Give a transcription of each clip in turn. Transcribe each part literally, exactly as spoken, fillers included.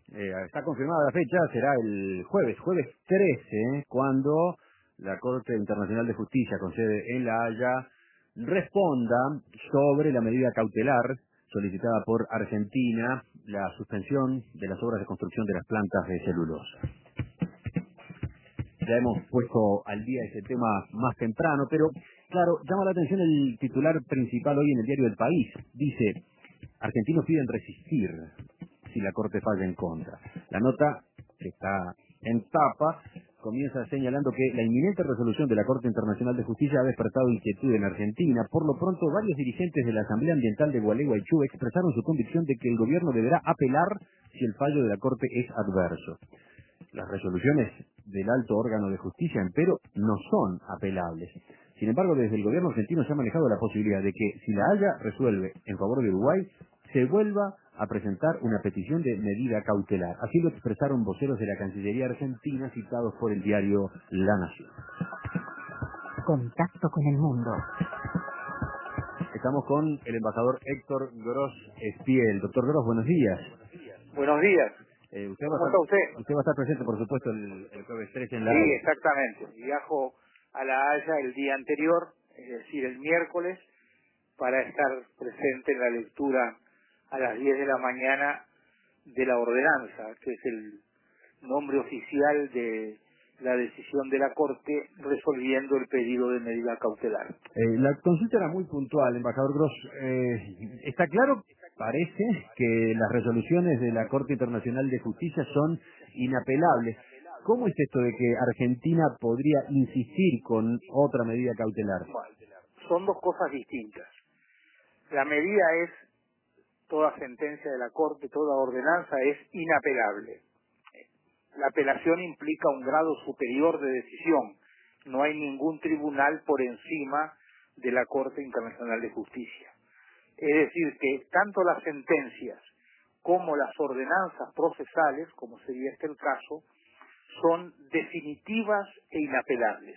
Eh, está confirmada la fecha, será el jueves, jueves trece, cuando la Corte Internacional de Justicia, con sede en La Haya, responda sobre la medida cautelar solicitada por Argentina, la suspensión de las obras de construcción de las plantas de celulosa. Ya hemos puesto al día ese tema más temprano, pero claro, llama la atención el titular principal hoy en el diario El País. Dice: argentinos piden resistir si la Corte falla en contra. La nota, que está en tapa, comienza señalando que la inminente resolución de la Corte Internacional de Justicia ha despertado inquietud en Argentina. Por lo pronto, varios dirigentes de la Asamblea Ambiental de Gualeguaychú expresaron su convicción de que el gobierno deberá apelar si el fallo de la Corte es adverso. Las resoluciones del alto órgano de justicia, empero, no son apelables. Sin embargo, desde el gobierno argentino se ha manejado la posibilidad de que, si la Haya resuelve en favor de Uruguay, se vuelva a presentar una petición de medida cautelar. Así lo expresaron voceros de la Cancillería Argentina citados por el diario La Nación. Contacto con el mundo. Estamos con el embajador Héctor Gross Espiel. Doctor Gross, buenos días. Buenos días. Eh, usted, va ¿Cómo a está estar, usted? usted va a estar presente, por supuesto, el, el jueves trece en La Sí, Haya. exactamente. Viajo a La Haya el día anterior, es decir, el miércoles, para estar presente en la lectura a las diez de la mañana de la ordenanza, que es el nombre oficial de la decisión de la Corte resolviendo el pedido de medida cautelar. Eh, la consulta era muy puntual, embajador Gross. Eh, está claro, parece, que las resoluciones de la Corte Internacional de Justicia son inapelables. ¿Cómo es esto de que Argentina podría insistir con otra medida cautelar? Bueno, son dos cosas distintas. La medida es, toda sentencia de la Corte, toda ordenanza es inapelable. La apelación implica un grado superior de decisión. No hay ningún tribunal por encima de la Corte Internacional de Justicia. Es decir, que tanto las sentencias como las ordenanzas procesales, como sería este el caso, son definitivas e inapelables.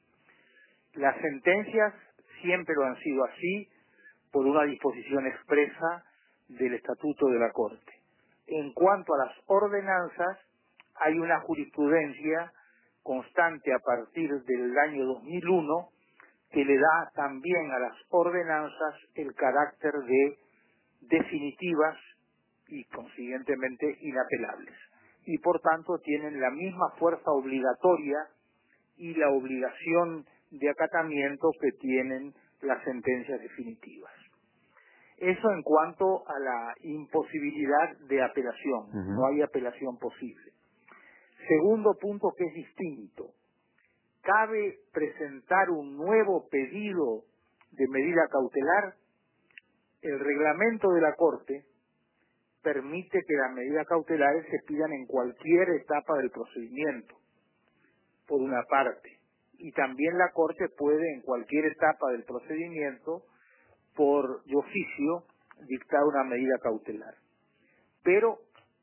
Las sentencias siempre lo han sido así por una disposición expresa del Estatuto de la Corte. En cuanto a las ordenanzas, hay una jurisprudencia constante a partir del año dos mil uno que le da también a las ordenanzas el carácter de definitivas y consiguientemente inapelables. Y por tanto tienen la misma fuerza obligatoria y la obligación de acatamiento que tienen las sentencias definitivas. Eso en cuanto a la imposibilidad de apelación. Uh-huh. No hay apelación posible. Segundo punto que es distinto. ¿Cabe presentar un nuevo pedido de medida cautelar? El reglamento de la Corte permite que las medidas cautelares se pidan en cualquier etapa del procedimiento, por una parte. Y también la Corte puede, en cualquier etapa del procedimiento, por de oficio, dictar una medida cautelar. Pero,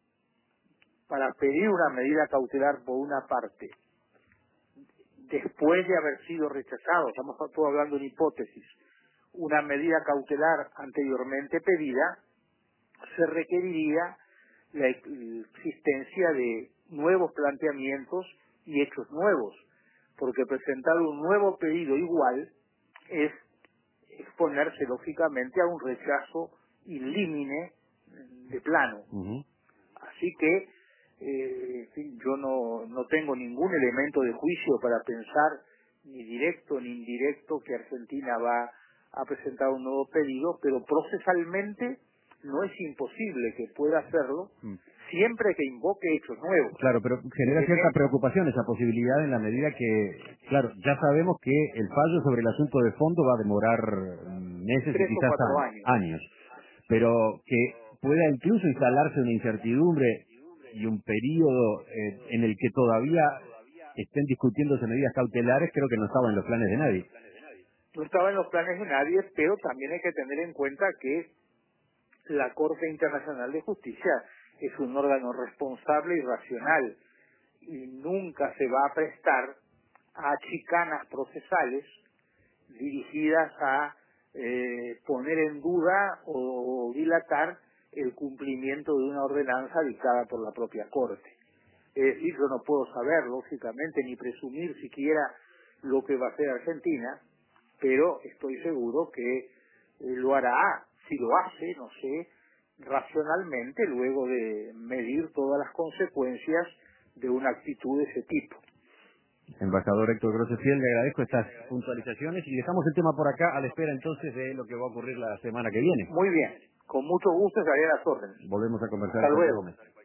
para pedir una medida cautelar por una parte, después de haber sido rechazado, estamos todo hablando en hipótesis, una medida cautelar anteriormente pedida, se requeriría la existencia de nuevos planteamientos y hechos nuevos, porque presentar un nuevo pedido igual es exponerse lógicamente a un rechazo in limine de plano. Uh-huh. Así que eh, en fin, yo no, no tengo ningún elemento de juicio para pensar, ni directo ni indirecto, que Argentina va a presentar un nuevo pedido, pero procesalmente no es imposible que pueda hacerlo, Mm. siempre que invoque hechos nuevos. Claro, pero genera cierta preocupación esa posibilidad en la medida que, claro, ya sabemos que el fallo sobre el asunto de fondo va a demorar mm, meses y Tres o quizás cuatro an- años. años, pero que pueda incluso instalarse una incertidumbre y un periodo eh, en el que todavía estén discutiéndose medidas cautelares, creo que no estaba en los planes de nadie. No estaba en los planes de nadie, pero también hay que tener en cuenta que la Corte Internacional de Justicia es un órgano responsable y racional y nunca se va a prestar a chicanas procesales dirigidas a eh, poner en duda o dilatar el cumplimiento de una ordenanza dictada por la propia Corte. Es decir, yo no puedo saber, lógicamente, ni presumir siquiera lo que va a hacer Argentina, pero estoy seguro que eh, lo hará, si lo hace, no sé, racionalmente, luego de medir todas las consecuencias de una actitud de ese tipo. Embajador Héctor Grossefiel, le agradezco estas puntualizaciones y dejamos el tema por acá a la espera entonces de lo que va a ocurrir la semana que viene. Muy bien, con mucho gusto estaré a las órdenes. Volvemos a conversar. Hasta luego.